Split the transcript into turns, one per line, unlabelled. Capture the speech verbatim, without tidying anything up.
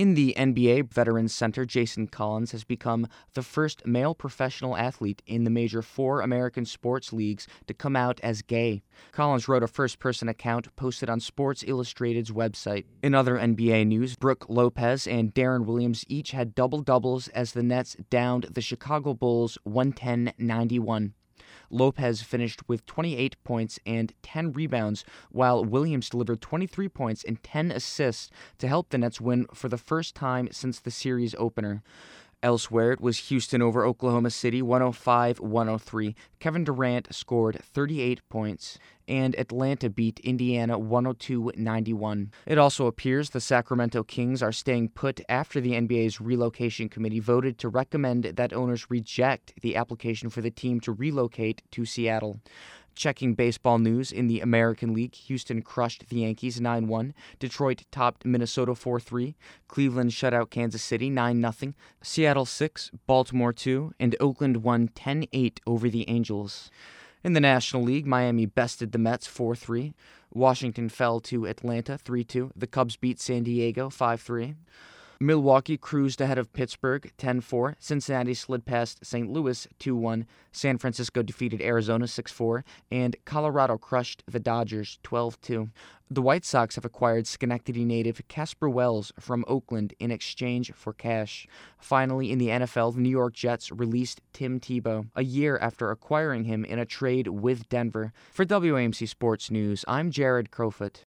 In the N B A Veterans Center, Jason Collins has become the first male professional athlete in the major four American sports leagues to come out as gay. Collins wrote a first-person account posted on Sports Illustrated's website. In other N B A news, Brooke Lopez and Deron Williams each had double-doubles as the Nets downed the Chicago Bulls one ten to ninety-one. Lopez finished with twenty-eight points and ten rebounds, while Williams delivered twenty-three points and ten assists to help the Nets win for the first time since the series opener. Elsewhere, it was Houston over Oklahoma City, one oh five to one oh three. Kevin Durant scored thirty-eight points, and Atlanta beat Indiana one oh two to ninety-one. It also appears the Sacramento Kings are staying put after the N B A's relocation committee voted to recommend that owners reject the application for the team to relocate to Seattle. Checking baseball news in the American League, Houston crushed the Yankees nine one. Detroit topped Minnesota four three. Cleveland shut out Kansas City nine nothing. Seattle six, Baltimore two, and Oakland won ten eight over the Angels. In the National League, Miami bested the Mets four three. Washington fell to Atlanta three two. The Cubs beat San Diego five three. Milwaukee cruised ahead of Pittsburgh ten four. Cincinnati slid past Saint Louis two one. San Francisco defeated Arizona six four. And Colorado crushed the Dodgers twelve two. The White Sox have acquired Schenectady native Casper Wells from Oakland in exchange for cash. Finally, in the N F L, the New York Jets released Tim Tebow a year after acquiring him in a trade with Denver. For W A M C Sports News, I'm Jared Crowfoot.